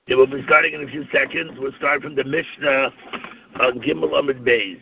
Yeah, we'll be starting in a few seconds. We'll start from the Mishnah on Gimel Amud Beis.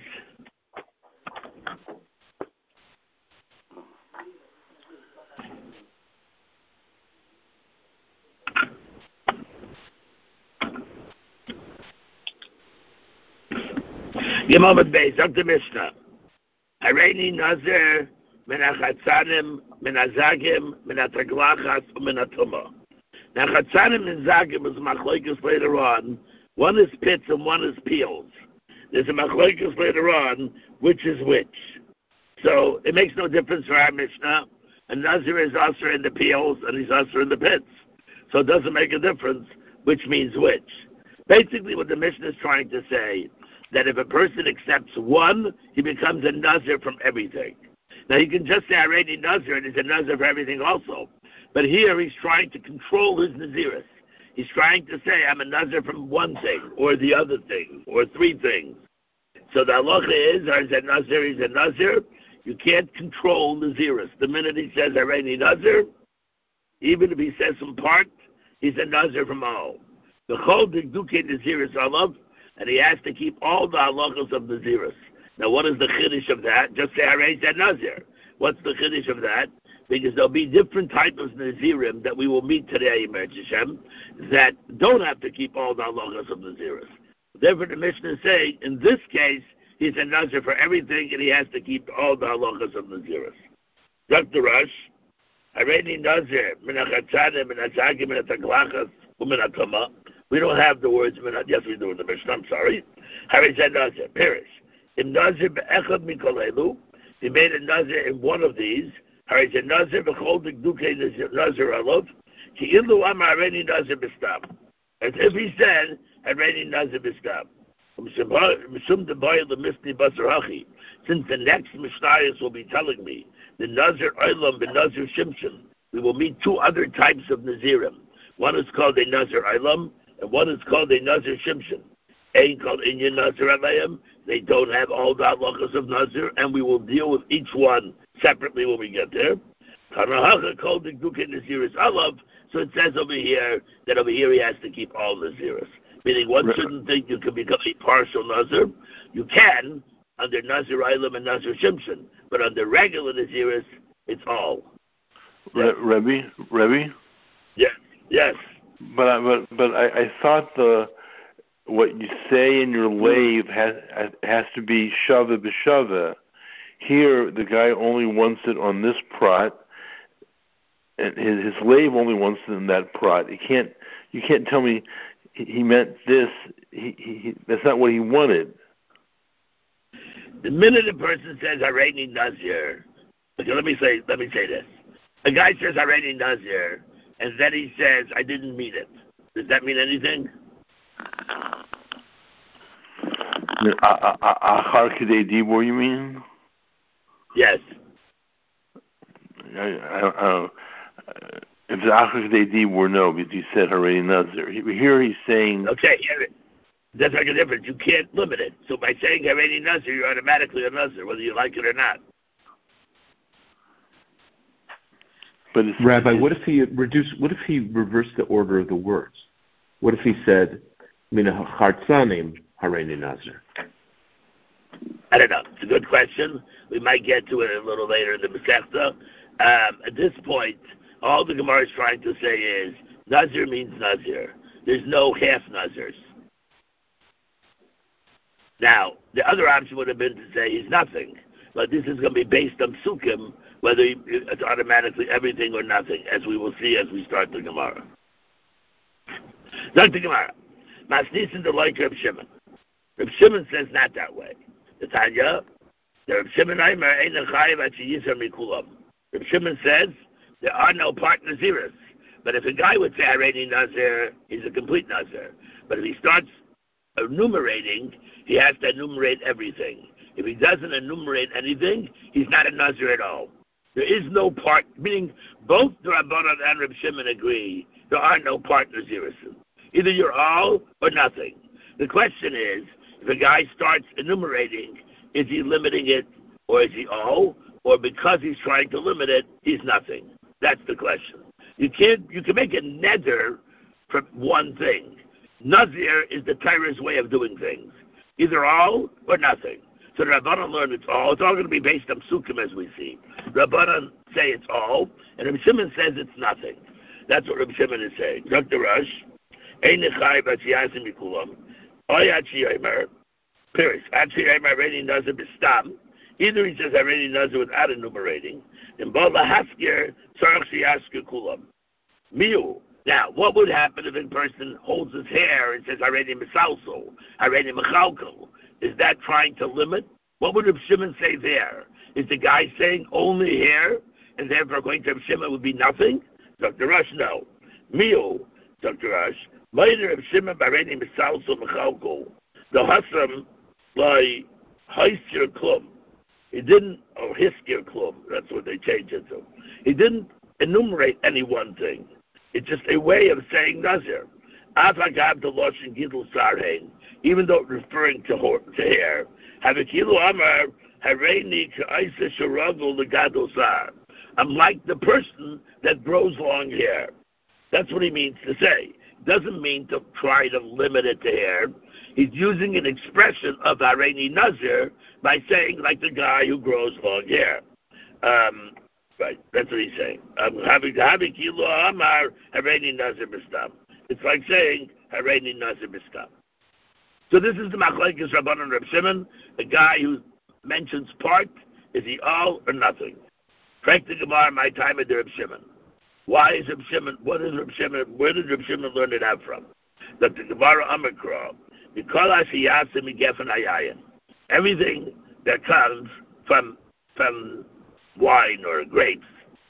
Gimel Amud Beis, Dr. Mishnah. Hareini Nazir min hachatzanim, min hazagim, min hataglachas, min hatumah. Now, Chatzanim and Zagim is machlokes later on. One is pits and one is peels. There's a machlokes later on, which is which. So it makes no difference for our Mishnah. A Nazir is also in the peels and he's also in the pits. So it doesn't make a difference which means which. Basically, what the Mishnah is trying to say, that if a person accepts one, he becomes a Nazir from everything. Now, he can just say, I already Nazir, and he's a Nazir for everything also. But here he's trying to control his Nazirus. He's trying to say, I'm a Nazir from one thing, or the other thing, or three things. So the halacha is, he's a Nazir. You can't control Nazirus. The minute he says, Hareini Nazir, even if he says some part, he's a Nazir from all. The Chol Dikduke Nazirus Alav, and he has to keep all the halachas of Nazirus. Now what is the chiddush of that? Just say, Hareini Nazir. What's the chiddush of that? Because there'll be different types of Nazirim that we will meet today, Emer Hashem, that don't have to keep all the halachas of Nazirus. Therefore, the Mishnah is saying, in this case, he's a Nazir for everything, and he has to keep all the halachas of Nazirus. Dr. Rush, Hareini Nazir, min hachatzanim, min hazagim, min hataglachas, min hatumah. We don't have the words, yes, we do in the Mishnah, I'm sorry. Hareini Nazir, perish. Im Nazir be'echad mikol elu, he made a Nazir in one of these, as if he said, Hareini Nazir Bistam. Since the next Mishnayos will be telling me, the Nazir Olam and Nazir Shimshon, we will meet two other types of Nazirim. One is called a Nazir Olam, and one is called a Nazir Shimshon. Ain't called Inyan Nazir Alayim. They don't have all the halachas of Nazir, and we will deal with each one separately when we get there. So it says over here that over here he has to keep all Naziris. Meaning one shouldn't think you can become a partial Nazir. You can under Nazir Ilam and Nazir Shimshon, but under regular Naziris, it's all. Rebbe? Yes. But I thought what you say in your lave has to be shava b'shava. Here, the guy only wants it on this prat, and his lave only wants it in that prat. You can't tell me he meant this. He that's not what he wanted. The minute a person says Hareini Nazir, okay, let me say this. A guy says Hareini Nazir, and then he says I didn't mean it. Does that mean anything? Achar Kidei Dibur, you mean? Yes. If it's Achar Kidei Dibur, no, because you said Hareini Nazir. Here he's saying... Okay, that's like a difference. You can't limit it. So by saying Hareini Nazir, you're automatically a Nazir, whether you like it or not. But Rabbi, what if he reversed the order of the words? What if he said, Min hachatzanim Hareini Nazir? I don't know. It's a good question. We might get to it a little later in the Masechta. At this point, all the Gemara is trying to say is Nazir means Nazir. There's no half Nazirs. Now, the other option would have been to say he's nothing. But this is going to be based on Sukkim, whether it's automatically everything or nothing, as we will see as we start the Gemara. Dr. Gemara, Masnisin the like Reb Shimon. Reb Shimon says not that way. The Tanya, the Reb Shimon Aimer ain't a chayiv at sheyisar mikulam. Reb Shimon says there are no part Naziris. But if a guy would say Hareini Nazir, he's a complete Nazir. But if he starts enumerating, he has to enumerate everything. If he doesn't enumerate anything, he's not a Nazir at all. There is no part, meaning both the Rabbanan and Reb Shimon agree there are no part Naziris. Either you're all or nothing. The question is, if a guy starts enumerating, is he limiting it or is he all? Or because he's trying to limit it, he's nothing. That's the question. You can make a neder from one thing. Nazir is the Torah's way of doing things. Either all or nothing. So the Rabbanan learn it's all. It's all going to be based on Sukkim as we see. Rabbanan say it's all, and Rabbi Shimon says it's nothing. That's what Rabbi Shimon is saying. Dr. Rush, Ein Nechai B'Tziyasim Mikulam, Oy Achi Yomer, Piris, Achi Yomer Reini Nazir B'Stam. Either he says Reini Nazir without enumerating, and Bo Lahaskir Tzarech Shiyasker Kulam. Miu. Now, what would happen if a person holds his hair and says Hareni Misalso, Hareni Mechalko? Is that trying to limit? What would Reb Shimon say there? Is the guy saying only hair, and therefore according to Reb Shimon would be nothing? Dr. Rush, no. Miu, Dr. Rush, Ma'id Reb Shimon Hareni Misalso Mechalko, the Hasam by Heiskir Klum. He didn't, or Hiskir Klum, that's what they changed it to. He didn't enumerate any one thing. It's just a way of saying Nazir. Avagab the Loshin Gidl Sarhain, even though referring to hair. Havikilu Amar Hareini Ka'isa Sharagul Legado Sar. I'm like the person that grows long hair. That's what he means to say. Doesn't mean to try to limit it to hair. He's using an expression of Hareini Nazir by saying like the guy who grows long hair. Right, that's what he's saying. It's like saying Hareini Nazir Bistam. So this is the Machlekes Rabbanan Reb Shimon, a guy who mentions part. Is he all or nothing? Frank the Gemara, my time at Reb Shimon. Why is Reb Shimon? What is Reb Shimon? Where did Reb Shimon learn it out from? That the Gemara Amikra, because everything that comes from wine or grapes,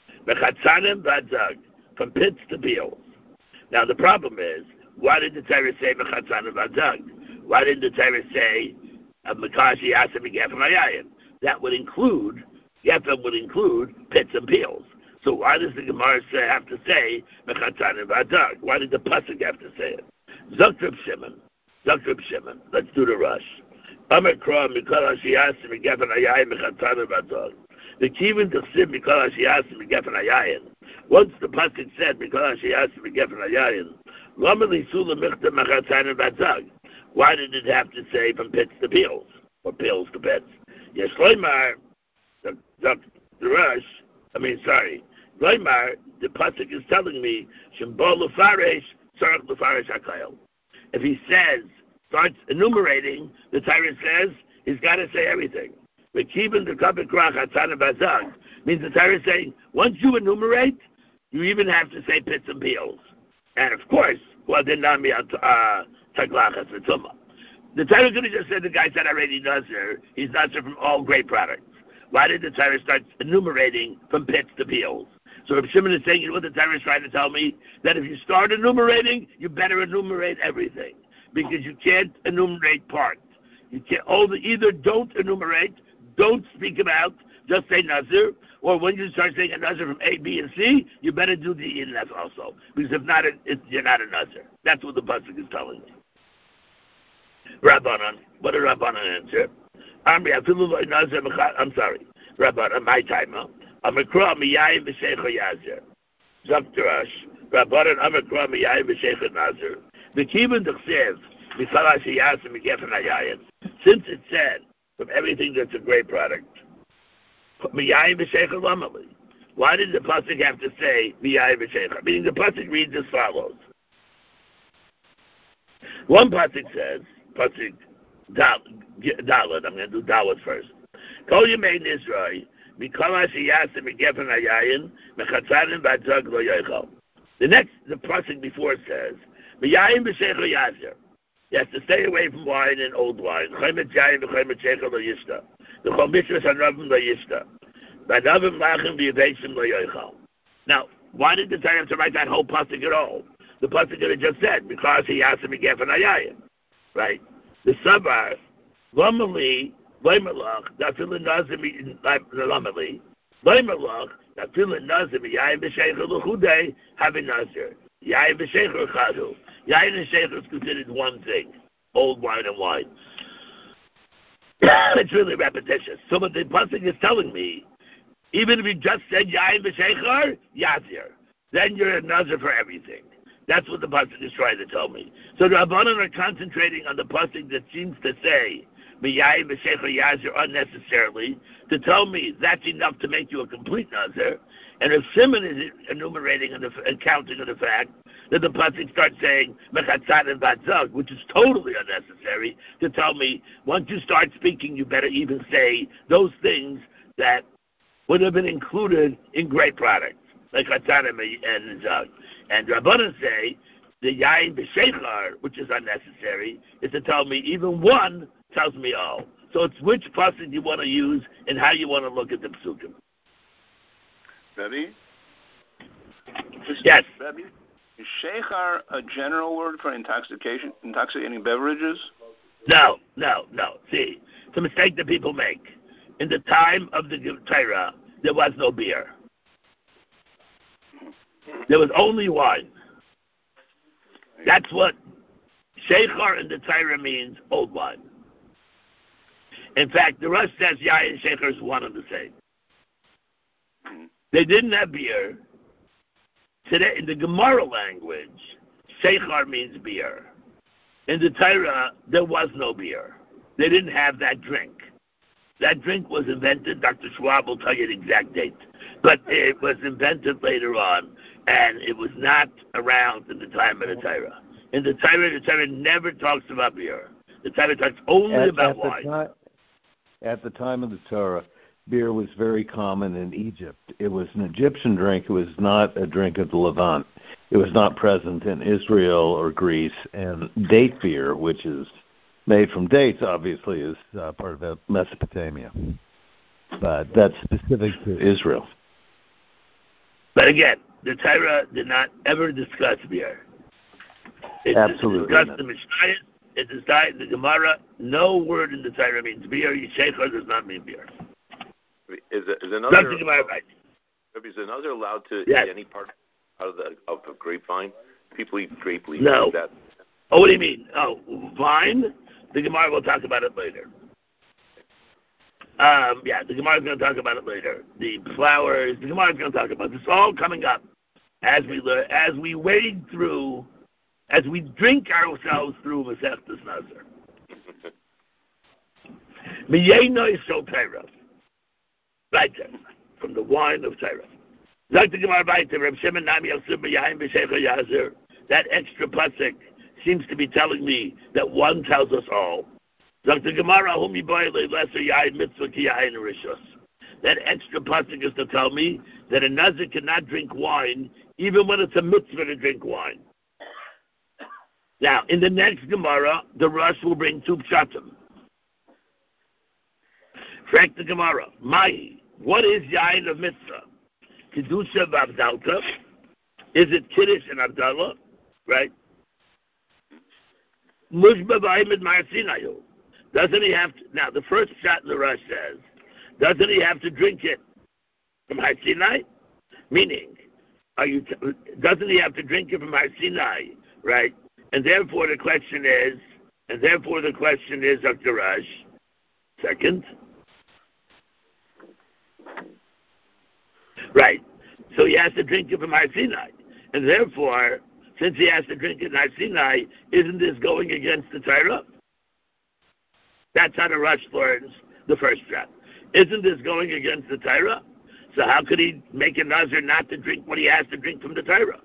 from pits to peels. Now the problem is, why did the Torah say mechatzanim v'adzag? Why didn't the Torah say mekashi yasim gefen hayayin? That would include, gefen would include pits and peels. So why does the Gemara have to say mechatzanim v'adzag? Why did the pasuk have to say it? Zakrib Shimon. Let's do the rush. Amar Kra mekashi yasim gefen hayayin mechatzanim v'adzag. The kivin to sim because she asked me gefen hayayin. Once the pasuk said because she asked me gefen hayayin, lamali sula michta machatzanim v'adzag. Why did it have to say from pits to peels or peels to pits? Yes, Loimar, the rush. Loimar. The pasuk is telling me shembo lefaresh tzarech lefaresh hakayil. If he starts enumerating, the Torah says he's got to say everything. But keeping the kabik krach hatzana bazag means the Torah is saying once you enumerate, you even have to say pits and peels. And of course, well, then nami taglachas v'tumah. The Torah could have just said the guy said already Nazir. He's Nazir from all grape products. Why did the Torah start enumerating from pits to peels? So if Shimon is saying, you know what the Torah is trying to tell me? That if you start enumerating, you better enumerate everything. Because you can't enumerate parts. You can't either don't enumerate, don't speak about, just say Nazir, or when you start saying a Nazir from A, B, and C, you better do the E and F also. Because if not, you're not a Nazir. That's what the pasuk is telling me. Rabbanan, what did Rabbanan answer? I'm sorry. Rabbanan, my timer. Amikra miyayim v'sheicha yazir. Zaktarash. Rabbanan amikra miyayim v'sheicha nazir. The kibun d'chsev mifala sheyasim v'gefen hayayin. Since it said from everything that's a great product, miyayim v'sheicha lamali. Why did the pasuk have to say miyayim v'sheicha? Meaning the pasuk reads as follows. One pasuk says, pasuk Dalet. I'm going to do Dalet first. Kol Yemei Nizrei, Mikol Hashiyasim Gefen Hayayin, Mechatzanim V'Adzag Lo Yochel. The pasuk before says, Miyayim B'Sheicha Yazir. You have to stay away from wine and old wine. Chomet Yayim V'Chomet Sheicha Lo Yishta. The Chomishras Hanravim Lo Yishta. V'Navim Lachim V'Yaveshim Lo Yochel. Now, why did the Torah have to write that whole pasuk at all? The pasuk could have just said, because Hashiyasim Gefen Hayayin. Right? The Sabar, Lomali, Leimelach, Dafilin Nazim, Lomali, Leimelach, Dafilin Nazim, Yayin B'Sheicha L'Chudei, having Nazir. Yayin B'Sheicha Chadu. Yayin and Sheicha is considered one thing, old wine and wine. It's really repetitious. So what the pasuk is telling me, even if you just said Yayin B'Sheicha, Yazir, then you're a Nazir for everything. That's what the pasuk is trying to tell me. So the Rabbanan are concentrating on the pasuk that seems to say Miyayin b'Shecher Yazir unnecessarily to tell me that's enough to make you a complete Nazir. And if Shimon is enumerating and counting on the fact that the pasuk starts saying Mechatzan and Batzog, which is totally unnecessary, to tell me once you start speaking, you better even say those things that would have been included in great products like Chatzan and Zog. And Rabbanan say the Yayin b'Sheichar, which is unnecessary, is to tell me even one tells me all. So it's which pasuk you want to use and how you want to look at the psukim. Rebbe? Yes. Rebbe, is Sheichar a general word for intoxicating beverages? No. See, it's a mistake that people make. In the time of the Torah, there was no beer. There was only wine. That's what Sheichar in the Torah means, old wine. In fact, the Rush says Yayin and Sheichar is one and the same. They didn't have beer. Today, in the Gemara language, Sheichar means beer. In the Torah, there was no beer. They didn't have that drink. That drink was invented, Dr. Schwab will tell you the exact date, but it was invented later on, and it was not around in the time of the Torah. In the Torah never talks about beer. The Torah talks only about wine. At the time of the Torah, beer was very common in Egypt. It was an Egyptian drink. It was not a drink of the Levant. It was not present in Israel or Greece. And date beer, which is made from dates, obviously, is part of Mesopotamia. But that's specific to Israel. But again, the Torah did not ever discuss beer. Absolutely discussed the Mishnah. It is the Gemara. No word in the Torah means beer. Yesheichar does not mean beer. Is another right? Is another allowed to yes. eat any part of the grapevine? People eat grape leaves. No. Like that. Oh, what do you mean? Oh, vine? The Gemara will talk about it later. The Gemara is going to talk about it later. The flowers. The Gemara is going to talk about this. It's all coming up as we learn, as we wade through. As we drink ourselves through Masechtas Nazar. Miyeinoi shel Torah. Right there, from the wine of Torah. Dr. Gemara Baita, Reb Shimon Nami Yosef B'Yayin B'Shecher Yazir. That extra pasuk seems to be telling me that one tells us all. Dr. Gemara Humi Boyle Lesser Yayin Mitzvah Ki Yayin Rishus. That extra pasuk is to tell me that a Nazir cannot drink wine even when it's a mitzvah to drink wine. Now, in the next Gemara, the Rosh will bring two pshatim. Frank the Gemara, Mahi, what is Yayin of Mitzvah? Kedusha v'Avdalta? Is it Kiddush and Avdallah? Right? Mushba v'Ayimid Ma'asinayu. Doesn't he have to, now the first pshat in the Rosh says, doesn't he have to drink it from Har Sinai? Meaning, doesn't he have to drink it from Har Sinai? Right? And therefore the question is, Dr. Raj, second. Right. So he has to drink it from Har Sinai. And therefore, since he has to drink it in Har Sinai, isn't this going against the Torah? That's how the Rush learns the first step. Isn't this going against the Torah? So how could he make a Nazir not to drink what he has to drink from the Torah?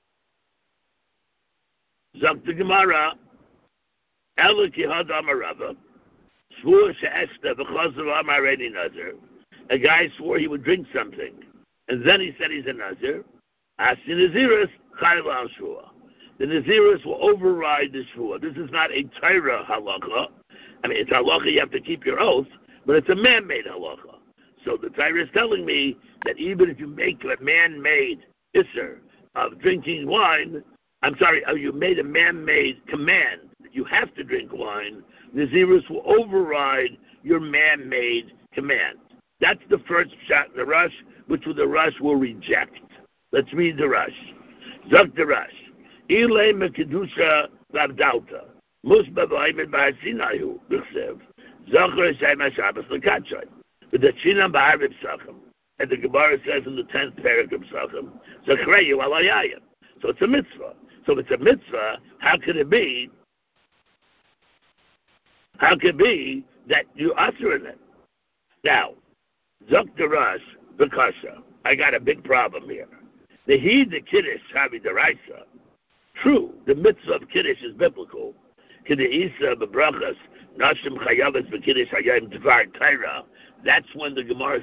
Zok the Gemara, Ela ki had amarava, swore she'esta v'chazav amareni Nazir. A guy swore he would drink something, and then he said he's a Nazir. As the Naziris, chayla al shua. The Naziris will override the shua. This is not a Torah halacha. I mean, it's halacha, you have to keep your oath, but it's a man-made halacha. So the Torah is telling me that even if you make a man-made isser of drinking wine, you made a man-made command that you have to drink wine, Naziris will override your man-made command. That's the first shot in the Rush, which the Rush will reject. Let's read the Rush. Zok the Rush. Ilay mekedusha v'avdalta. Musba v'aymed b'asinayu b'chsev. Zocher Hashem HaShabbos l'katchay. V'dachinam b'arvim sachem. And the Gemara says in the 10th parak of Sachem, Zachreyu alayayim. So it's a mitzvah. So if it's a mitzvah, how could it be that you usher in it? Now, Zok Darash, Bekasha, I got a big problem here. The Kiddush, Havi Daraisa. True, the mitzvah of Kiddush is biblical. Kiddush Bebrachas, Nashim Chayavas B'Kiddush Hayayim Dvar Taira. That's when the Gemara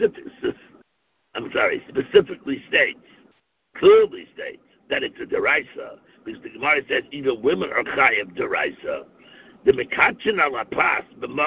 specifically clearly states that it's a deraisa, because the Gemara says even women are chayav deraisa. The mekachin ala pas,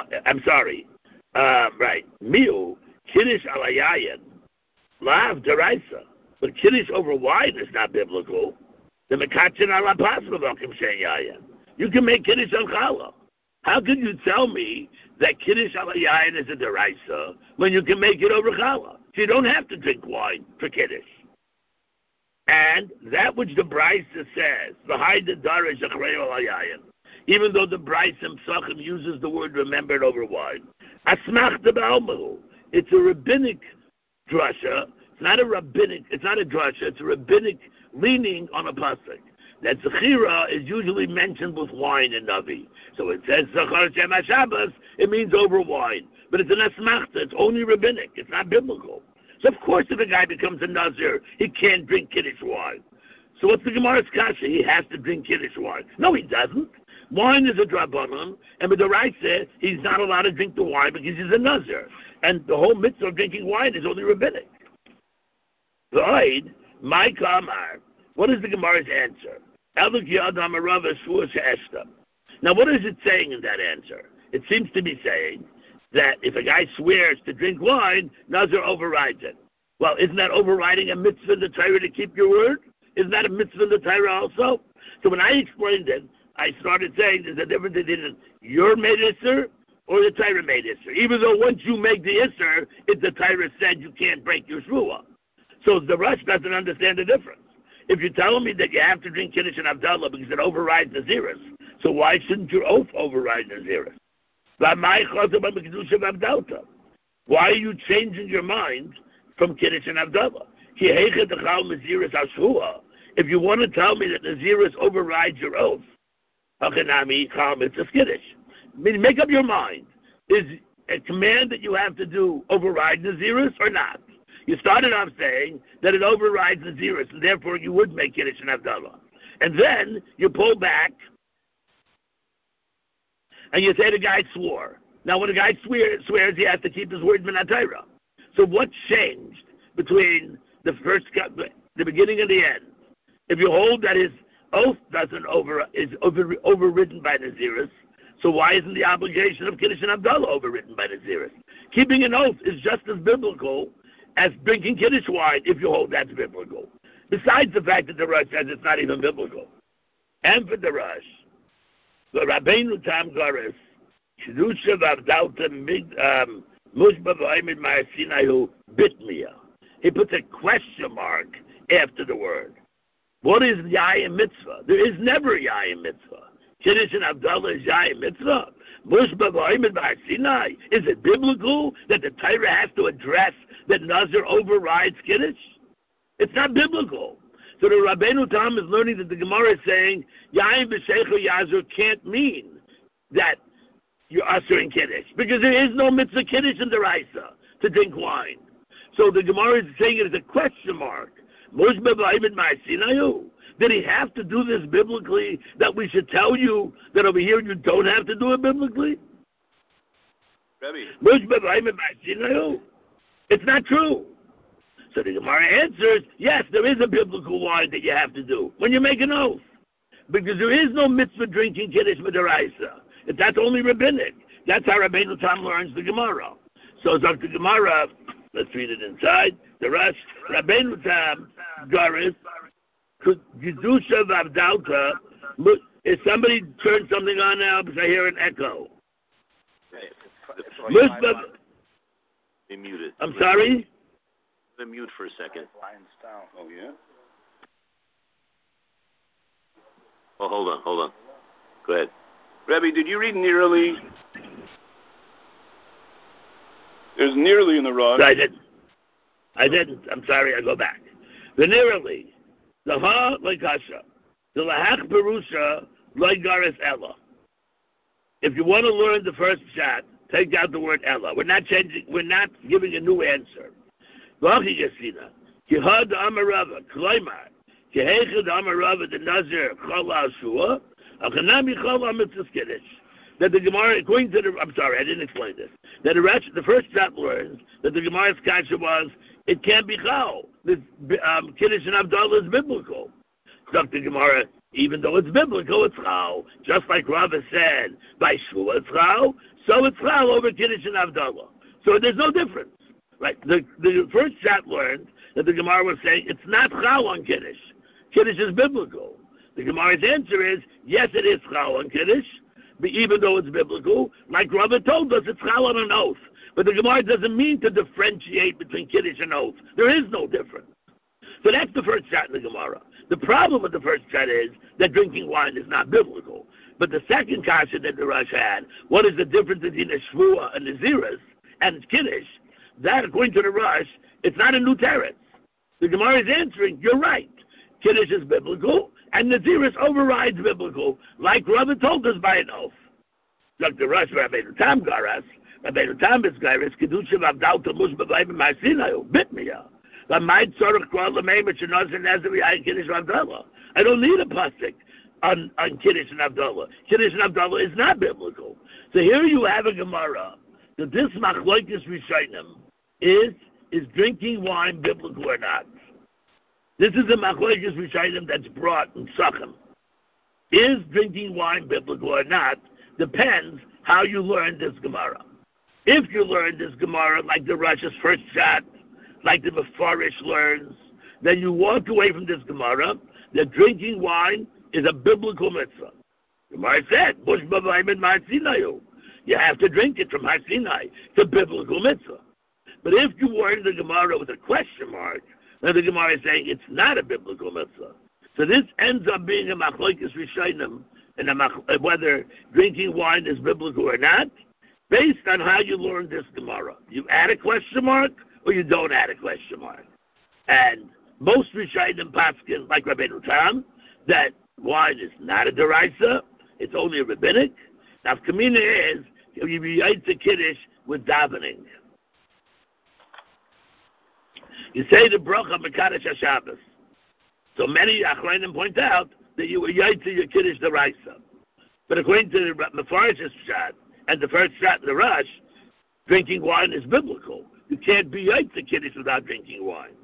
miu kiddush ala yayin, lav deraisa, but kiddush over wine is not biblical. The mekachin ala pas b'vakim shein yayin. You can make kiddush on challah. How can you tell me that kiddush ala yayin is a deraisa when you can make it over challah? So you don't have to drink wine for kiddush. And that which the Brisa says, v'hai the darish achrei ala yayin, even though the Brisa Psachim uses the word remembered over wine, asmachta ba'almahu, it's a rabbinic drasha. It's not a drasha. It's a rabbinic leaning on a pasuk. That zechira is usually mentioned with wine in Navi. So it says zachar shem HaShabbos, it means over wine. But it's an asmachta, it's only rabbinic, it's not biblical. So of course if a guy becomes a Nazir, he can't drink Kiddush wine. So what's the Gemara's kasha? He has to drink Kiddush wine. No, he doesn't. Wine is a drabanan, and with the right says he's not allowed to drink the wine because he's a Nazir. And the whole mitzvah of drinking wine is only rabbinic. My kamar. What is the Gemara's answer? Now what is it saying in that answer? It seems to be saying that if a guy swears to drink wine, Nazir overrides it. Well, isn't that overriding a mitzvah in the Torah to keep your word? Isn't that a mitzvah in the Torah also? So when I explained it, I started saying there's a difference between your made Isser or the Torah made Isser. Even though once you make the Isser, if the Torah said you can't break your shvuah. So the Rush doesn't understand the difference. If you're telling me that you have to drink Kiddush and Havdalah because it overrides Naziris, so why shouldn't your oath override Naziris? Why are you changing your mind from Kiddush and Havdalah? If you want to tell me that Naziris overrides your oath, make up your mind. Is a command that you have to do override Naziris or not? You started off saying that it overrides Naziris, and therefore you would make Kiddush and Havdalah. And then you pull back, and you say the guy swore. Now, when a guy swears, he has to keep his word min HaTorah. So what changed between the beginning and the end? If you hold that his oath is overridden by Naziris, so why isn't the obligation of Kiddush and Havdalah overridden by Naziris? Keeping an oath is just as biblical as drinking Kiddush wine, if you hold that's biblical. Besides the fact that the Rush says it's not even biblical. And for the Rush, the Rabbeinu Tam Garis, Kedusha Vavdalta Mushba V'Oimid Ma'asinayu Bitmiya. He puts a question mark after the word. What is Yayim Mitzvah? There is never Yayim Mitzvah. Kiddush and Havdalah is Yayim Mitzvah. Mushba V'Oimid Ma'asinai. Is it biblical that the Torah has to address that Nazir overrides Kiddush? It's not biblical. So the Rabbeinu Tam is learning that the Gemara is saying Yayim B'Sheicha Yazur can't mean that you're usering Kiddush, because there is no mitzvah Kiddush in the Raisa to drink wine. So the Gemara is saying it as a question mark. Did he have to do this biblically that we should tell you that over here you don't have to do it biblically? It's not true. So the Gemara answers, yes, there is a biblical wine that you have to do when you make an oath. Because there is no mitzvah drinking Kiddush Midaraisa. That's only rabbinic. That's how Rabbeinu Tam learns the Gemara. So Dr. Gemara, let's read it inside. The rest, Rabbeinu Tam, Garis, Kedusha Vavdalta. Is somebody turned something on now because I hear an echo? Be muted. I'm sorry? Be mute for a second. Oh, yeah? Oh, hold on. Go ahead. Rebbe, did you read nearly? There's nearly in the Rosh. I didn't. I'm sorry. I go back. The nearly, the ha lekasha. The lahach perusha loigaris ella. If you want to learn the first shot, take out the word ella. We're not changing. We're not giving a new answer. V'achi gesina kihad amarava kloimar kihechad amarava the nazir chala shua achanami chala mitzvah kiddush. That the Gemara, according to the, I'm sorry, I didn't explain this. That the first shot learns that the Gemara's kasha was it can't be chal. This kiddush and Havdalah is biblical. So the Gemara, even though it's biblical, it's chal. Just like Rava said, by shua it's chal, so it's chal over kiddush and Havdalah. So there's no difference. Right? The first shot learned that the Gemara was saying it's not chal on kiddush. Kiddush is biblical. The Gemara's answer is, yes, it is chal on kiddush, but even though it's biblical, like Rava told us, it's chal on an oath. But the Gemara doesn't mean to differentiate between kiddush and oath. There is no difference. So that's the first shot in the Gemara. The problem with the first shot is that drinking wine is not biblical. But the second kasha that the Rosh had, what is the difference between a shvua and a ziras and kiddush? That, according to the Rosh, it's not a new teretz. The Gemara is answering, you're right. Kiddush is biblical, and the ziras overrides biblical, like Rava told us by an oath. Dr. Rosh, Rabbeinu Tam Garas, Rabbeinu Tam is Garas, Kedusha Vavdal Tamush B'Vayim Ma'asinayu, Bitmiya. I don't need a pasuk on Kiddush and Havdalah. Kiddush and Havdalah is not biblical. So here you have a Gemara that this machlokes rishonim is drinking wine biblical or not. This is a machlokes rishonim that's brought in Sachem. Is drinking wine biblical or not depends how you learn this Gemara. If you learn this Gemara like the Rosh's first shot, like the Mefarish learns, then you walk away from this Gemara that drinking wine is a biblical mitzvah. Gemara said, you have to drink it from Har Sinai. It's a biblical mitzvah. But if you learn the Gemara with a question mark, then the Gemara is saying it's not a biblical mitzvah. So this ends up being a machlokes rishonim, and whether drinking wine is biblical or not, based on how you learn this Gemara. You add a question mark, or you don't add a question mark. And most Rishonim paskin, like Rabbeinu Tam, that wine is not a deraisa, it's only a rabbinic. Now, Kamina is, you reite the Kiddush with davening. You say the bracha Mekadosh HaShabbos. So many Achronim point out that you reite your Kiddush deraisa. But according to the Mefarsh's shot, and the first shot in the Rosh, drinking wine is biblical. You can't be the Kiddush without drinking wine.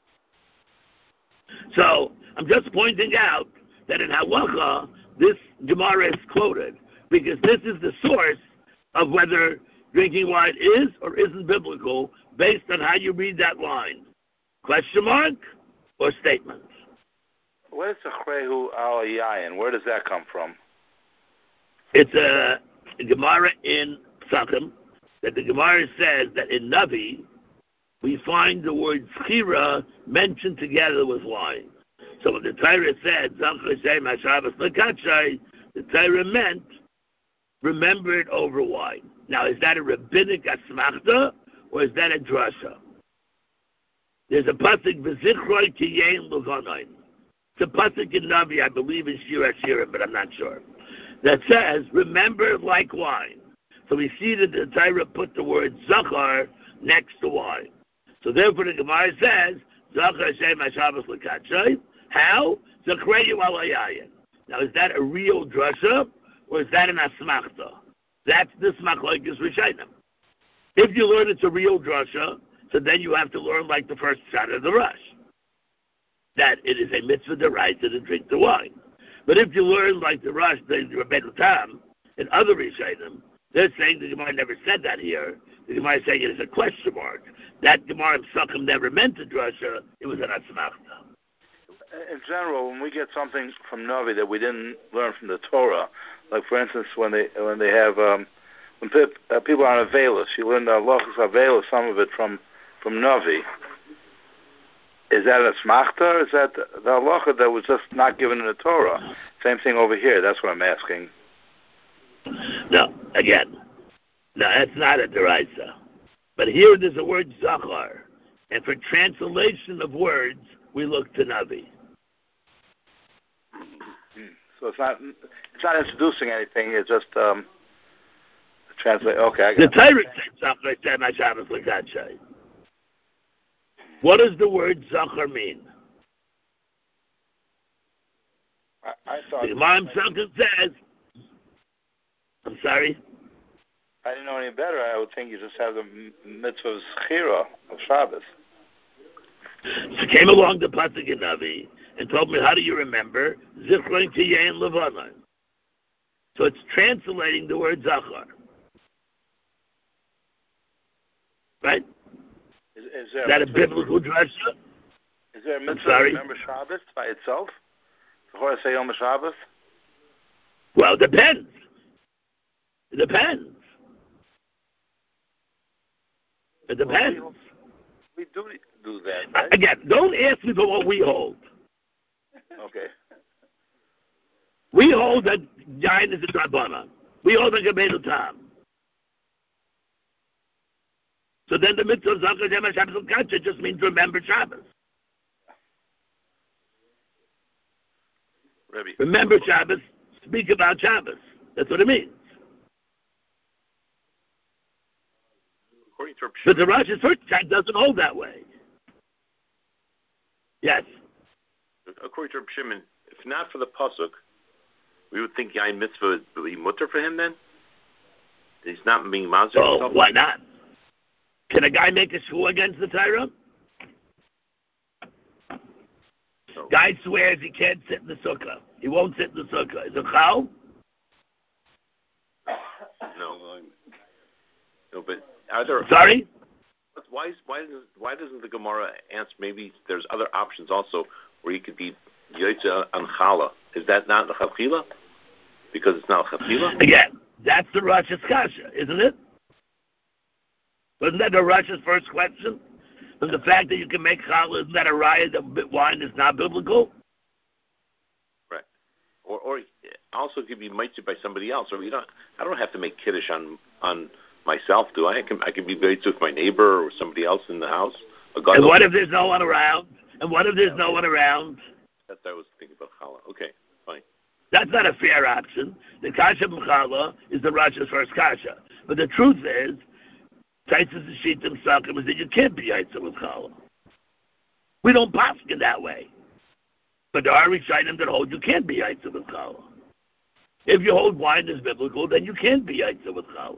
So I'm just pointing out that in Halacha, this Gemara is quoted because this is the source of whether drinking wine is or isn't biblical based on how you read that line. Question mark or statement? Where's the Chrehu al Yayin? Where does that come from? It's a Gemara in Psachim, that the Gemara says that in Navi, we find the word Schira mentioned together with wine. So when the Torah said, the Torah meant, remember it over wine. Now, is that a rabbinic asmachta, or is that a drasha? There's a pasuk, V'zichroi kiyein l'vonayin. It's a pasuk in Navi, I believe in Shir HaShirim, but I'm not sure, that says, remember like wine. So we see that the Torah put the word Zachar next to wine. So therefore the Gemara says, Zachar Shem HaShabbos L'Katshai. How? Zachreyu al Hayayin. Now is that a real drasha, or is that an asmachta? That's this machlokes rishonim. If you learn it's a real drasha, so then you have to learn like the first shot of the Rosh, that it is a mitzvah deraisa to drink the wine. But if you learn like the Rosh, the Rabbeinu Tam, and other rishonim, they're saying the Gemara never said that here. The Gemara is saying it is a question mark. That Gemara in Psachim never meant a drasha, it was an asmachta. In general, when we get something from Navi that we didn't learn from the Torah, like for instance when they have when people are on Avelis, you learn the halachos Avelis, some of it from Navi. Is that a smachta, or is that the halacha that was just not given in the Torah? Same thing over here. That's what I'm asking. No, again, no, that's not a deraisa. But here there's a word zachar, and for translation of words, we look to Navi. So it's not introducing anything. It's just translate. Okay, I got the Torah says Zachar Shem Shabbos L'Kadshay. What does the word Zachar mean? I thought the Imam Salkin says. I'm sorry. I didn't know any better. I would think you just have the mitzvah of Zechira of Shabbos. So came along the Pasuk in Navi and told me, how do you remember? Zichron Tiyein Levanon. So it's translating the word Zachar. Right? Is there is that a biblical drasha? Is there a mitzvah to remember Shabbos by itself? Before I say Yom Shabbos? Well, it depends. It depends. It depends. Well, we do that, right? Again, don't ask me for what we hold. Okay. We hold that Yain is a Drabbana. We hold that Gebeilu Tam. So then the mitzvah of Zachar Shem Shabbos L'Kadshay just means remember Shabbos. Rebbe. Remember Shabbos, speak about Shabbos. That's what it means. According to But the Rosh's first chat doesn't hold that way. Yes. According to Reb Shimon, if not for the pasuk, we would think Yain Mitzvah would be mutter for him then? He's not being mazir himself? Why not? Can a guy make a shul against the Torah? No. Guy swears he can't sit in the sukkah. He won't sit in the sukkah. Is it chal? No. No, but are there... Sorry? Why doesn't the Gemara answer maybe there's other options also where you could be Yotze and Chala? Is that not the Chatchila? Because it's not Chatchila? Again, that's the Rosh's kasha, isn't it? Wasn't that the Rosh's first question? And the fact that you can make challah, isn't that a riot that wine is not biblical? Right. Or also could be mitzvah by somebody else. Or I don't have to make kiddush on myself, do I? I can be mitzvah with my neighbor or somebody else in the house. And what if there's no one around? And what if there's no one around? That's what I was thinking about challah. Okay, fine. That's not a fair option. The kasha b'challah is the Rosh's first kasha. But the truth is, Taitzis Hashitim Sakim is that you can't be Yaitza with Challah. We don't paskin that way. But there are Rishonim that hold you can't be Yaitza with Challah. If you hold wine is biblical, then you can't be Yaitza with Challah.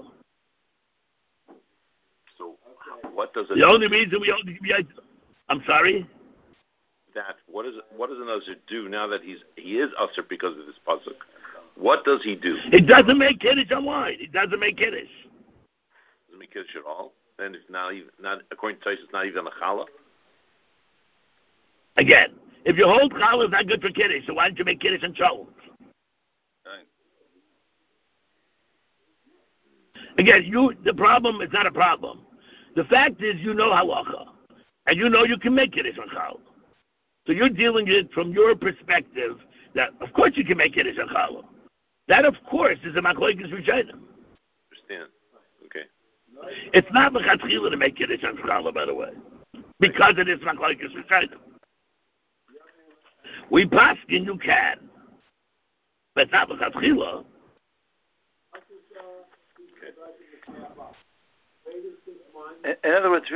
So what does it... The only reason we hold you be Yaitza... I'm sorry? What does an Nazir do now that he is Usher because of this pasuk? What does he do? He doesn't make Kiddush on wine. He doesn't make Kiddush. Make kiddush at all, then it's not according to Tais, it's not even a challah. Again, if you hold challah is not good for kiddush, so why don't you make kiddush and challah? Right. Again, the problem is not a problem. The fact is, you know halacha, and you know you can make kiddush on challah. So you're dealing it from your perspective that, of course, you can make kiddush on challah. That, of course, is a machlokes rishonim. Understand? Okay. It's not l'chatchila to make kiddush on challah, by the way, because it is machlokes rishonim. We paskin you can, but it's not l'chatchila. In other words,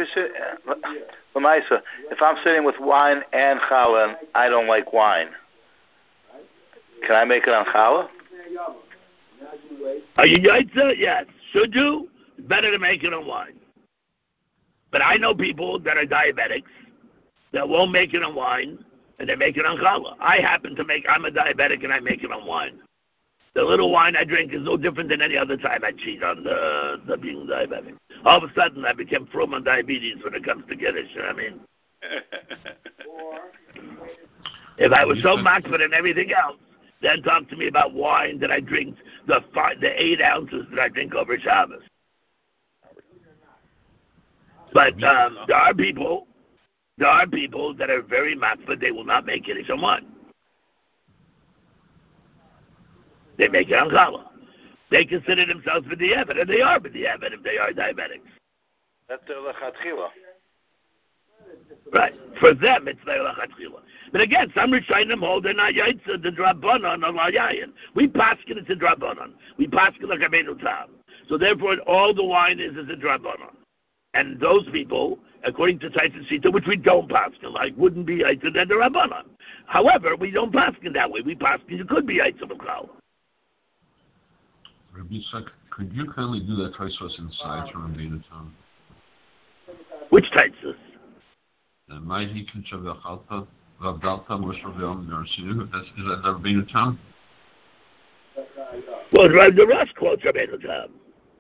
if I'm sitting with wine and challah and I don't like wine, can I make it on challah? Are you yaitza? Yes. Should you? It's better to make it on wine. But I know people that are diabetics that won't make it on wine, and they make it on challah. I'm a diabetic, and I make it on wine. The little wine I drink is no different than any other time I cheat on the being diabetic. All of a sudden, I became from on diabetes when it comes to Kiddush, you know what I mean? If I was so makbid and everything else, then talk to me about wine that I drink, the 8 ounces that I drink over Shabbos. But there are people that are very makbid, they will not make Kiddush on wine. They make it on challah. They consider themselves b'diavad, and they are b'diavad if they are diabetics. That's the lechatchila. Right. For them, it's leilachatchila. But again, some Rishonim hold they're not yaitza, the drabanan of yayin. We paskin it's a drabanan. We paskin like Rabbeinu Tam. So therefore, all the wine is a drabanan. And those people, according to Taisus Shita, which we don't paskin, like wouldn't be yaitza than the rabbanan. However, we don't paskin that way. We paskin you could be yaitza b'chal. Rabbi Yitzchak, could you kindly do that Taisus inside from Rabbeinu Tam? Which Taisus? My Hikin Shavachalta, Ravdalta, Moshe Rabbeinu Narsidu. Is that Rabbeinu Tam? Well, the Rosh quotes Rabbeinu Tam.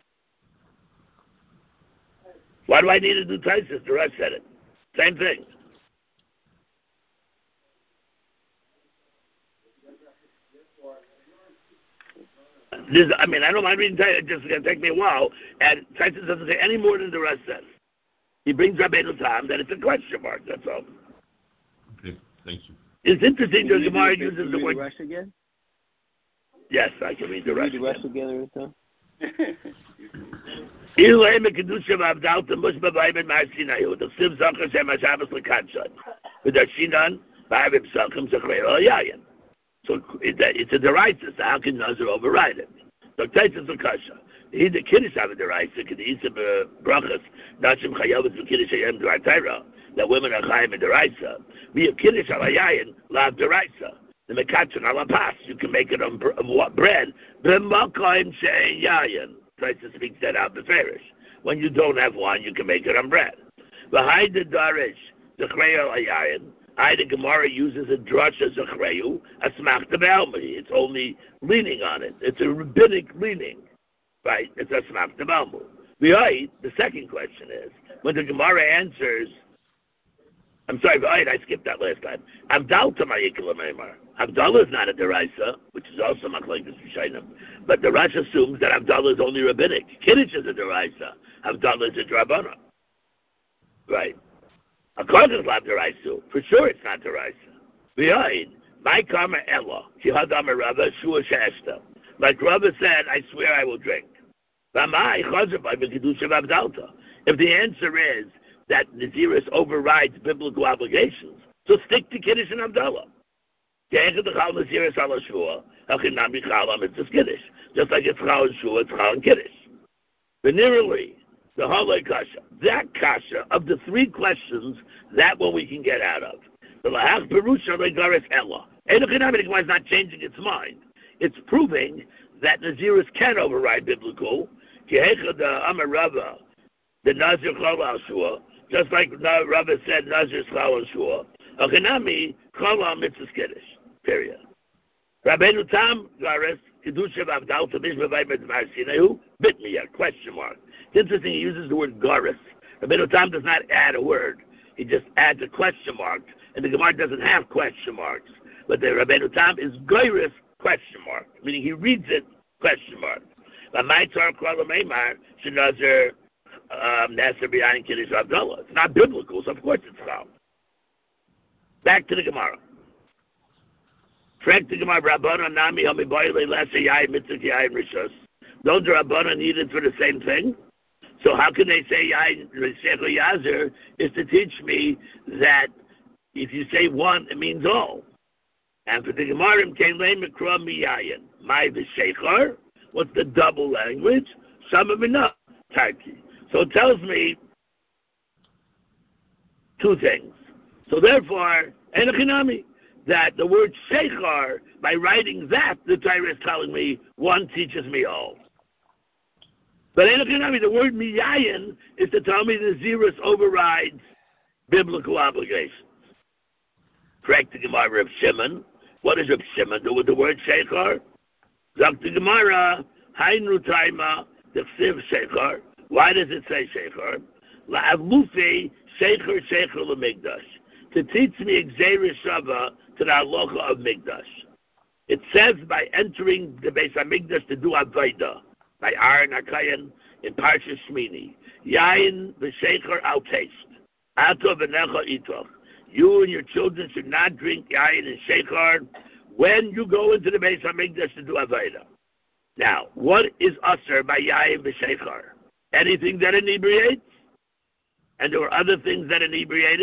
Why do I need to do Taisus? The Rosh said it. Same thing. I don't mind reading Taisus. It's just going to take me a while. And Taisus doesn't say any more than the Rosh says. He brings Rabbeinu Tam, then it's a question mark, that's all. Okay, thank you. It's interesting that Gemara uses the word... Rush again? Yes, I can read the Rush again. Read the Rush together with them? So it's a deraisa, so how can Nazir override it? So Taisus a kasha. He the kiddush have a deraisa, can he brachas, nashim chayavas v'kiddush hayem d'artayra, that women are chayim in deraisa. Be a kiddush alayayin, lav deraisa. The mekatron alapas, you can make it of what bread? B'makoim she'en yayin. Taisus speaks that out beferish. When you don't have wine, you can make it on bread. V'hai the darish, the chreya alayayin. The Gemara uses a drush as a chreyu, a smach the Balmudi. It's only leaning on it. It's a rabbinic leaning, right? It's a smach the Balmudi. The second question is, when the Gemara answers, I'm sorry, I skipped that last time. Avdalta ma'ikla meimar. Avdallah is not a deraisa, which is also machlekes Rishonim. But the Rosh assumes that Avdallah is only rabbinic. Kiddush is a deraisa. Avdallah is a drabana. Right. According to Lav deraisu, for sure it's not deraisa. Behind, my karma ella, Shihadam Rava, Shua Shashta. Like Rava said, I swear I will drink. If the answer is that Naziris overrides biblical obligations, so stick to Kiddush and Abdallah. Just like it's Chal and Shua, it's Chal and Kiddush. Venerally, the Halei Kasha, that Kasha, of the three questions, that one we can get out of. The Lahach Perusha Legaris Ella. Enoch is not changing its mind. It's proving that Naziris can override biblical. The Amar Rava, the Nazir Chal al Shua, just like Rava said, Nazir Chal al Shua. Achinami Chal al Mitzvah Kiddush. Period. Rabbeinu Tam Garis Kedusha Avdalta Mishmavay Mitzvah Sinaihu Bitmiya, question mark. It's interesting, he uses the word Garis. Rabbeinu Tam does not add a word. He just adds a question mark. And the Gemara doesn't have question marks. But the Rabbeinu Tam is Garis question mark, meaning he reads it question mark. But my Torah Kral Meimar Shenazir Nasser B'Yayin Kiddush Abdullah. It's not biblical, so of course it's Chal. Back to the Gemara. Frank the Gemara Rabbana Nami Hamiboyle Lesser Yayin Mitzvah Yayin Rishos. Don't the Rabbana need it for the same thing? So how can they say Yayin Rishech Yazer is to teach me that if you say one, it means all. And for the Gemara Kelei Mikra Miyayin. My V'Sheichar. What's the double language? Shamamina Tarki. So it tells me two things. So therefore, Enochinami, that the word Sheichar, by writing that, the Torah is telling me one teaches me all. But Enochinami, the word Miyayin is to tell me the Zerus overrides biblical obligations. Correct the Gemara of Shimon. What does Reb Shimon do with the word Sheichar? Zakti Gemara, Hainu Taima, the Chsiv Sheichar. Why does it say Sheichar? La'avlufi Sheichar Sheichar LeMigdash. To teach me Gzeir Shava to the halacha of Migdash. It says by entering the Beis HaMikdash to do Avodah, by Aaron HaKayan in Parshas Shmini. Yayin v'Sheichar al taste. Ato v'necha itoch. You and your children should not drink Yayin and Sheichar when you go into the Beis HaMikdash to do Avodah. Now, what is Aser by Yayin v'Sheichar? Anything that inebriates? And there were other things that inebriated?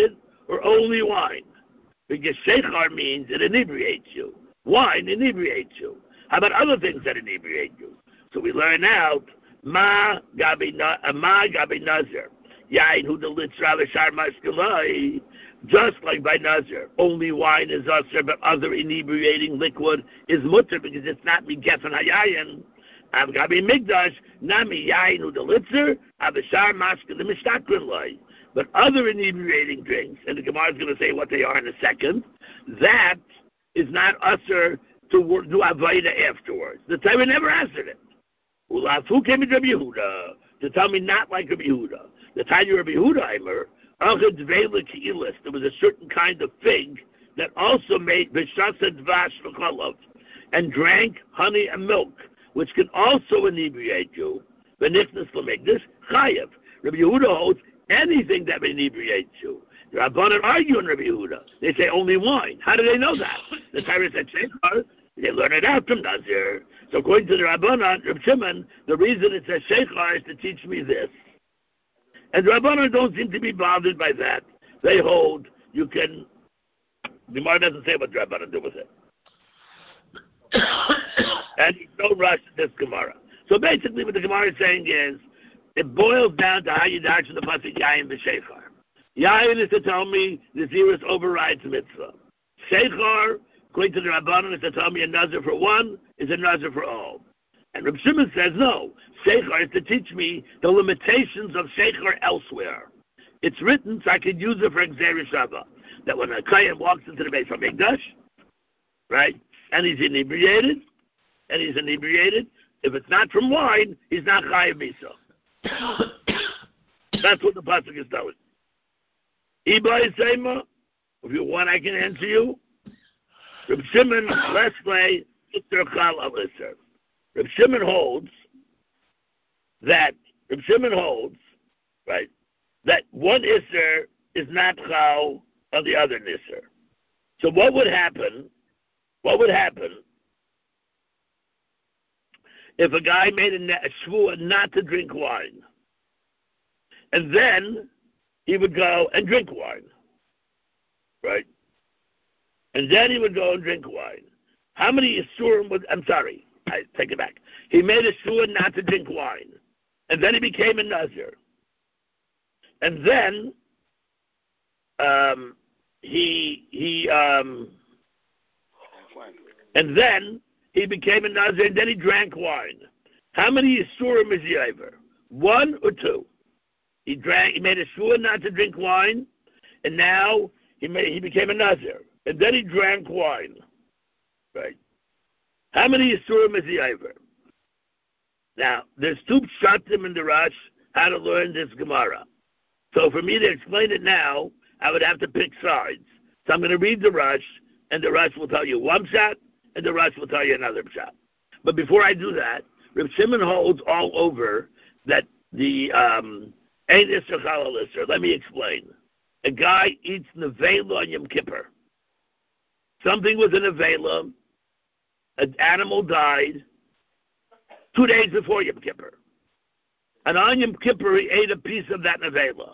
or only wine? Because sheikhar means it inebriates you. Wine inebriates you. How about other things that inebriate you? So we learn out ma gabi nazir. Yain hu delitzra v'shar mashkalai. Just like by nazir, only wine is usher, but other inebriating liquid is mutter because it's not migefen hayayin. Av gabi migdash nami yain hu delitzra v'shar mashkalai mishtakrin lai. But other inebriating drinks, and the Gemara is going to say what they are in a second, that is not usher to do avodah afterwards. The Torah never answered it. Ulafu came to Rabbi Yehuda to tell me not like Rabbi Yehuda. The Tanya Rabbi Yehuda, there was a certain kind of fig that also made b'shasa dvash v'chalav and drank honey and milk, which can also inebriate you. V'nichnas l'migdash chayav. Rabbi Yehuda holds anything that inebriates you. The Rabbanan argue in Rabbi Yehuda. They say only wine. How do they know that? The Torah said sheikhar. They learn it out from Nazir. So according to the Rabbanan, Reb Shimon, the reason it says sheikhar is to teach me this. And the Rabbanan don't seem to be bothered by that. They hold you can. The Gemara doesn't say what the Rabbanan do with it. And you don't rush this Gemara. So basically what the Gemara is saying is, it boils down to how you darshan the pasuk yayin b'sheikhar. Yayin is to tell me the Zirus overrides mitzvah. Sheikhar, according to the Rabbanan, is to tell me a nazir for one is a nazir for all. And Reb Shimon says no. Sheikhar is to teach me the limitations of sheikhar elsewhere. It's written so I could use it for Xer Shava. That when a Kayan walks into the Beis HaMikdash, right, and he's inebriated, if it's not from wine, he's not chayav misa. That's what the pasuk is telling. Ibai Seima, if you want, I can answer you. Reb Shimon, let's play Isser Chal al Isser. Reb Shimon holds, right, that one Isser is not Chal on the other Isser. So what would happen if a guy made a shvuah not to drink wine, and then he would go and drink wine, right? And then he would go and drink wine. How many Yisurim would, I take it back. He made a shvuah not to drink wine, and then he became a Nazir. And then he became a Nazir, and then he drank wine. How many Yisurim is he over? One or two? He made a shvuah not to drink wine, and now he became a Nazir, and then he drank wine. Right? How many Yisurim is he over? Now, there's two pshatim in the Rush how to learn this Gemara. So for me to explain it now, I would have to pick sides. So I'm going to read the Rush, and the Rush will tell you one pshat, and the Rush will tell you another pshat. But before I do that, Reb Shimon holds all over that the Ein Isser Chal al Isser. Let me explain. A guy eats nevela on Yom Kippur. Something was in nevela. An animal died 2 days before Yom Kippur. And on Yom Kippur, he ate a piece of that nevela.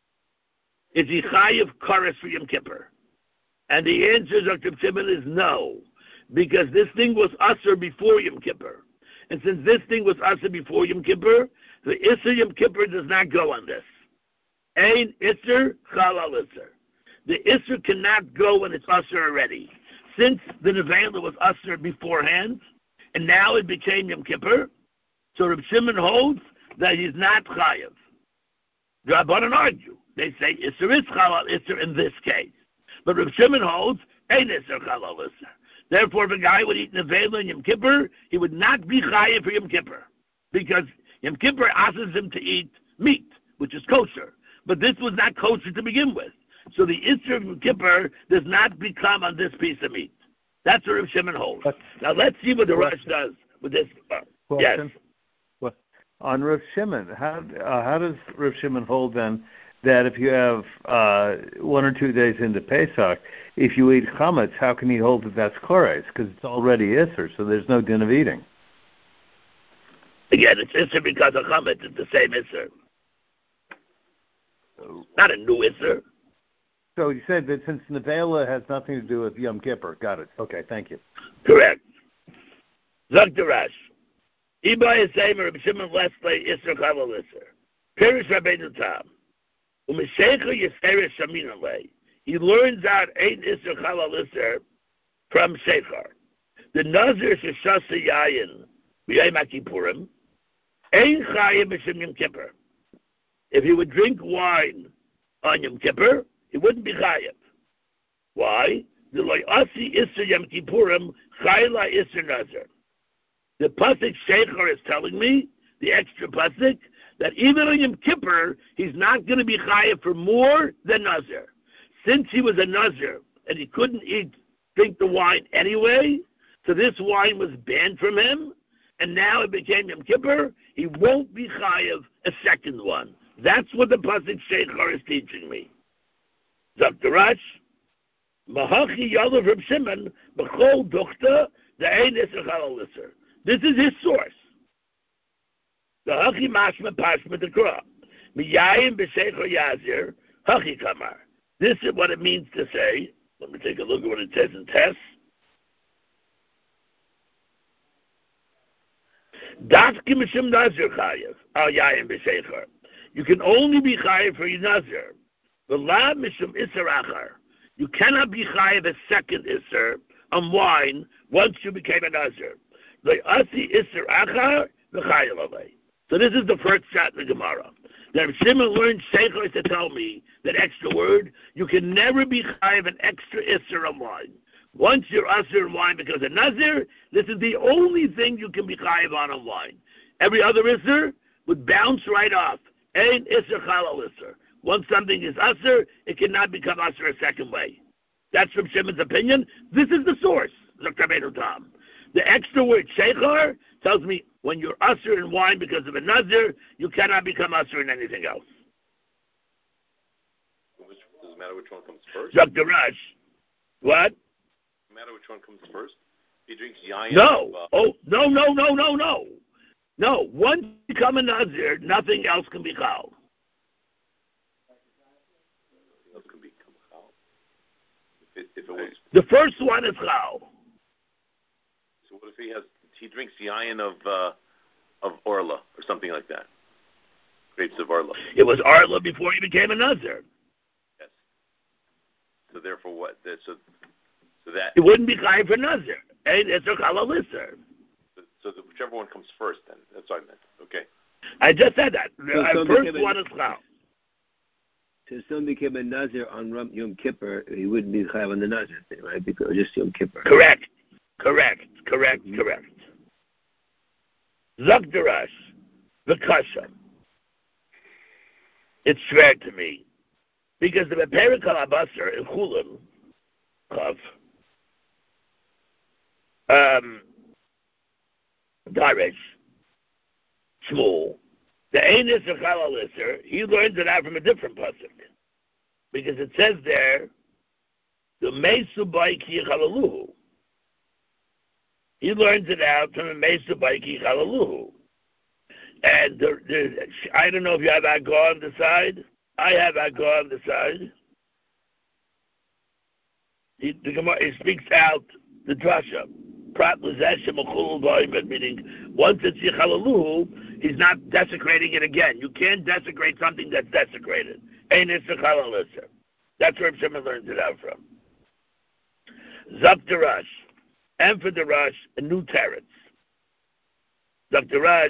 Is he chayiv kares for Yom Kippur? And the answer, Dr. Shimon, is no. Because this thing was usher before Yom Kippur. And since this thing was usher before Yom Kippur, the Isser Yom Kippur does not go on this. Ein Isser Chal al Isser. The Isser cannot go when it's usher already. Since the nevela was usher beforehand, and now it became Yom Kippur, so Reb Shimon holds that he's not chayav. The Rabbanan argue. They say Isser is Chal al Isser in this case. But Reb Shimon holds Ein Isser Chal al Isser. Therefore, if a guy would eat nevela in Yom Kippur, he would not be chayav for Yom Kippur. Because Yom Kippur asks him to eat meat, which is kosher. But this was not kosher to begin with. So the Isser of Yom Kippur does not become on this piece of meat. That's what Reb Shimon holds. Now let's see what the Rush does with this. Yes. Well, on Reb Shimon, how does Reb Shimon hold then that if you have 1 or 2 days into Pesach, if you eat chametz, how can he hold that that's kores? Because it's already Isser, so there's no din of eating. Again, it's Isser because of chametz. It's the same Isser. Not a new Isser. So you said that since Nevela has nothing to do with Yom Kippur. Got it. Okay, thank you. Correct. Zog the Rash. Iba Yisayim Rabbi Shimon Lesley Isser Chalal Isser. Pirish Rabbeinu Tam. Umeshecha Yisera Shamin Alei. He learns out Ein Isser Chalal Isser from Shechar. The Nazir Sheshasa Yayin B'Yom HaKippurim Ein Chayim B'Shem Yom Kippur. If he would drink wine on Yom Kippur, he wouldn't be chayiv. Why? The loyasi iser Yom Kippurim chayla iser nazir. The pasuk Shechar is telling me, the extra pasuk, that even on Yom Kippur, he's not going to be chayiv for more than nazir. Since he was a nazir and he couldn't drink the wine anyway, so this wine was banned from him, and now it became Yom Kippur, he won't be chayiv a second one. That's what the pasuk Shechar is teaching me. Dr. Rash, Mahachi Yalav Reb Shimon, B'chol Duchta, the Ein Isser Chalal Isser. This is his source. The Hachi Mashma Pashma Dekra. Miyayim B'Sheichar Yazir, Hachi Kamar. This is what it means to say. Let me take a look at what it says in Tess. Dafki Mishim Nazir Chayev, Al Yayim B'Sheichar. You can only be chayev for your nazir. You cannot be chayev a second isser on wine once you became a nazir. So this is the first shot in the Gemara. Now Shimon learned Sheikhos to tell me that extra word. You can never be chayev an extra isser on wine. Once you're usher in wine because of nazir, this is the only thing you can be chayev on wine. Every other isser would bounce right off. Ein Isser Chalal Isser. Once something is Usser, it cannot become Usser a second way. That's from Shimon's opinion. This is the source, Dr. Rabbeinu Tam. The extra word Shechar tells me when you're Usser in wine because of a Nazir, you cannot become Usser in anything else. Does it matter which one comes first? Dr. Rash. What? Does it matter which one comes first? He drinks Yayin. No. No. No, once you become a Nazir, nothing else can be Chal. Nothing else can become Chal? If it was... The first one is Chal. So what if he drinks Yayin of Orla or something like that? Grapes of Orla. It was Orla before he became a Nazir. Yes. So therefore what? So that... It wouldn't be Chal for Nazir. It's a Chalal Isser. So whichever one comes first, then. That's what I meant. Okay. I just said that. The first one is Chal. So if someone became a Nazir on Yom Kippur, he wouldn't be Chayav on the Nazir thing, right? Because just Yom Kippur. Correct. Zog Darash, the Kasha. It's fair to me. Because the Beperik al-Abasar in Chulim, Darish, Shmuel, the Ein Isser Chalal Isser, he learns it out from a different pasuk, because it says there, the Meisu Baiki Chalaluhu. He learns it out from the Meisu Baiki Chalaluhu. And I don't know if you have Agor on the side. I have Agor on the side. The Gemara speaks out the drasha. Meaning, once it's Yichalaluhu, he's not desecrating it again. You can't desecrate something that's desecrated. Ein Isser Chalal Isser. That's where Shimon learns it out from. Zok Darash, and for Darash, a new teretz. Zok Darash,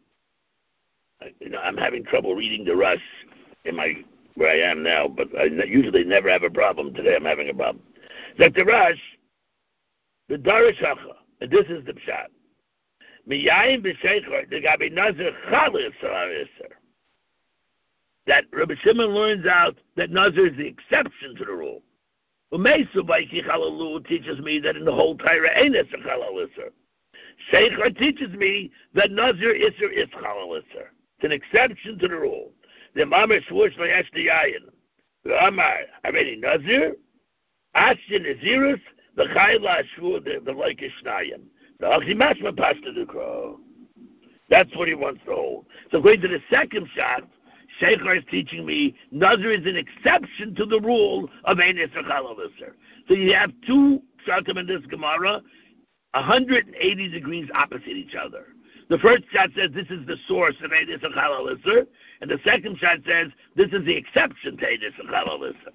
I'm having trouble reading Darash where I am now, but I usually never have a problem. Today I'm having a problem. Zok Darash, the Darish Hacha, and this is the Pshat. Miyayim b'Sheichar, the Gabi Nazir Chalis Isser. That Rabbi Shimon learns out that Nazir is the exception to the rule. Umeisu Baiki Chalalu teaches me that in the whole Torah ain't Isser Chalal Isser. Sheichar teaches me that Nazir Isser is Chalal Isser. It's an exception to the rule. The Mamar Shvush Layesh Yayin. The Amar Hareni Nazir. Ashin Nazirus. The Chayla Shvu the like Ishnayim. The Achimashma Pasta the Crow. That's what he wants to hold. So going to the second shot, Sheikhar is teaching me Nazir is an exception to the rule of Ein Isser Chalal Isser. So you have two pshatim in this Gemara, 180 degrees opposite each other. The first shot says this is the source of Ein Isser Chalal Isser, and the second shot says this is the exception to Ein Isser Chalal Isser.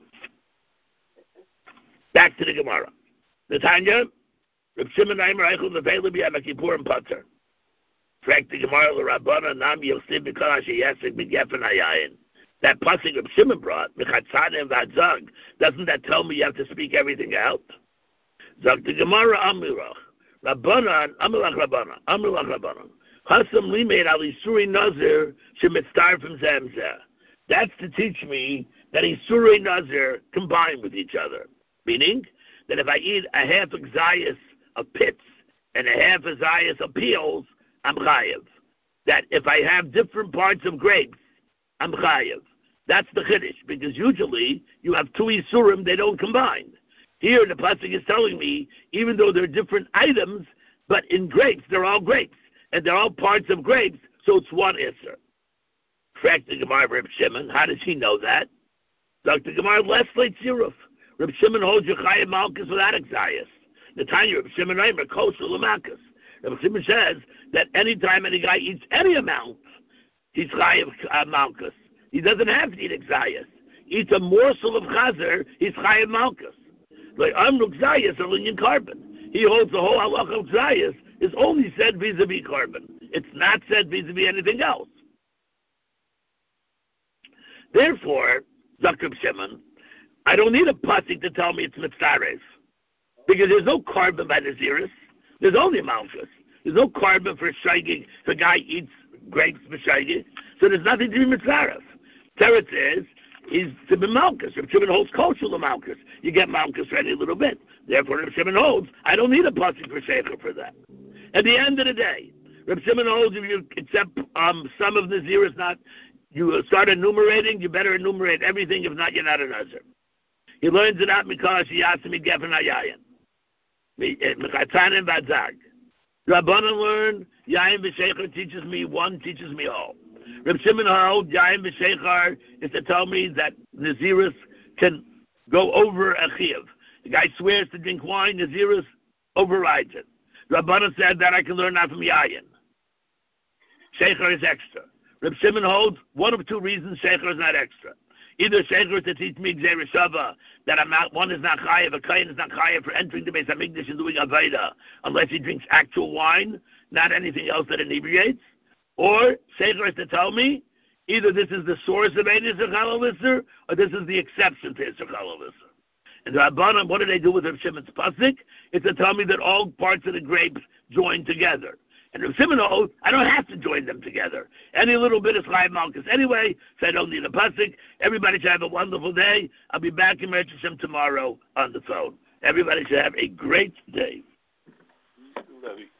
Back to the Gemara. The Tanya, Reb Shimon Aimer Eichel Nevela B'Yom Kippur and Pater. Frag the Gemara l'Rabbana Nam Yosef B'Kol Asher Yasek B'Gefen Hayayin. That pasuk Reb Shimon brought, Mechatzanim V'Adzag, doesn't that tell me you have to speak everything out? Zog the Gemara Amirach. Rabbanan, Amirach Rabbanan. Chasam Limeid Al Yisuri Nazir Shemitztar from Zemzeh. That's to teach me that Yisuri Nazir combine with each other. Meaning that if I eat a half exayas of pits and a half exayas of peels, I'm chayiv. That if I have different parts of grapes, I'm chayiv. That's the chiddush, because usually you have two isurim, they don't combine. Here the pasuk is telling me, even though they're different items, but in grapes, they're all grapes, and they're all parts of grapes, so it's one isur. Correct the Gemara Reb Shimon. How does he know that? Dr. Gemara less late ziruf. Reb Shimon holds your chayiv malchus without exayas. The Tanya Reb Shimon Reimer kosher l'malchus. Reb Shimon says that anytime any guy eats any amount, he's chayiv malchus. He doesn't have to eat exayas. Eats a morsel of chazer, he's chayiv malchus. Like amruk zayas or linyan carbon. He holds the whole halacha of zayas is only said vis-a-vis carbon. It's not said vis-a-vis anything else. Therefore, Dr. Shimon, I don't need a pasuk to tell me it's mitzaref, because there's no carbon by Naziris. There's only malchus. There's no carbon for shaygig. If a guy eats grapes for shaygig, so there's nothing to be mitzaref. Teretz is to be malchus. Reb Shimon holds kosher malchus. You get malchus ready a little bit. Therefore, Reb Shimon holds, I don't need a pasuk for sheikha for that. At the end of the day, Reb Shimon holds if you accept some of Naziris, not you start enumerating, you better enumerate everything. If not, you're not a Nazir. He learns it out because he asked me Gefen Hayayin. Mechatzanim V'Adzag. Rabbanan learn, Yayin V'Sheichar teaches me one, teaches me all. Reb Shimon holds Yayin V'Sheichar is to tell me that Naziris can go over a chiyuv. The guy swears to drink wine, Naziris overrides it. Rabbanan said that I can learn that from Yayin. Sheichar is extra. Reb Shimon holds one of two reasons Sheichar is not extra. Either Sheichar is to teach me Gzeir Shava, that one is not chayav, a kain is not chayav for entering the Beis HaMikdash and doing Aveda, unless he drinks actual wine, not anything else that inebriates. Or Sheichar is to tell me, either this is the source of Ein Isser Chalal Isser, or this is the exception to Isser Chalal Isser. And the Rabbanan, what do they do with Reb Shimon's pasuk? It's to tell me that all parts of the grapes join together. And Reb Shimon holds, I don't have to join them together. Any little bit is chayiv malchus anyway, so I don't need a pasuk. Everybody should have a wonderful day. I'll be back in Meretz Hashem tomorrow on the phone. Everybody should have a great day.